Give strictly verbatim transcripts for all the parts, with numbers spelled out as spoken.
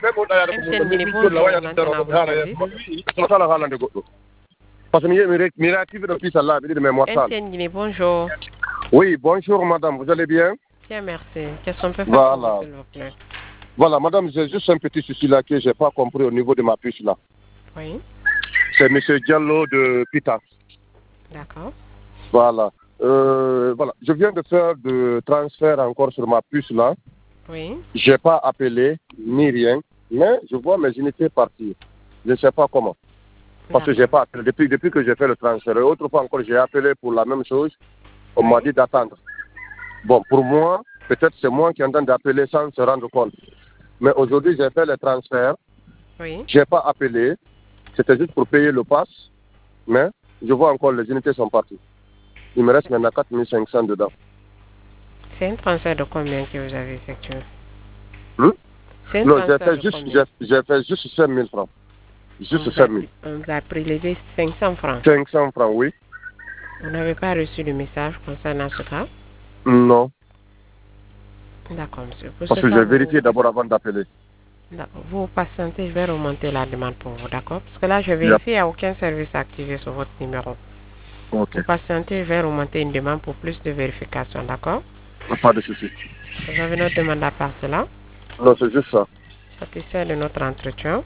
M T N Guinée, bonjour, maintenant votre service. Parce que mi réactive depuis celle-là, de mémoire. M T N Guinée, bonjour. Oui, bonjour madame, vous allez bien? Bien, merci. Qu'est-ce qu'on peut faire voilà. pour vous, s'il vous plaît? Voilà, madame, j'ai juste un petit souci là que je n'ai pas compris au niveau de ma puce là. Oui. C'est monsieur Diallo de Pita. D'accord. Voilà. Euh, voilà. Je viens de faire de transfert encore sur ma puce là. Oui. Je n'ai pas appelé ni rien, mais je vois mes unités partir. Je ne sais pas comment. Parce que j'ai pas appelé. Depuis, depuis que j'ai fait le transfert. Et autrefois encore, j'ai appelé pour la même chose. On oui. m'a dit d'attendre. Bon, pour moi, peut-être c'est moi qui entends d'appeler sans se rendre compte. Mais aujourd'hui, j'ai fait le transfert. Oui. Je n'ai pas appelé. C'était juste pour payer le pass. Mais je vois encore les unités sont parties. Il me reste maintenant quatre mille cinq cents dedans. C'est un transfert de combien que vous avez effectué? Hmm? C'est un Non, j'ai transfert fait, de juste, combien? j'ai fait juste cinq mille francs. Juste on cinq mille. On vous a prélevé cinq cents francs. cinq cents francs, oui. Vous n'avez pas reçu le message concernant ce cas? Non. D'accord, monsieur. Pour Parce ce que cas, j'ai vous... vérifié d'abord avant d'appeler. D'accord. Vous patientez, je vais remonter la demande pour vous, d'accord? Parce que là, je vérifie, il n'y a aucun service activé sur votre numéro. Ok. Vous patientez, je vais remonter une demande pour plus de vérification, d'accord? Pas de souci. Vous avez notre demande à part cela? Non, c'est juste ça. Satisfait de notre entretien?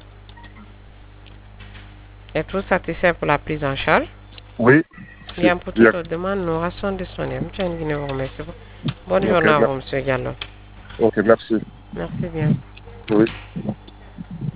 Êtes-vous satisfait pour la prise en charge? Oui. Bien, pour toute autre demande, nous restons disponibles. Monsieur Nguine vous remercie. Bonne okay, journée à vous, monsieur Gallo. Ok, merci. Merci bien. Oui.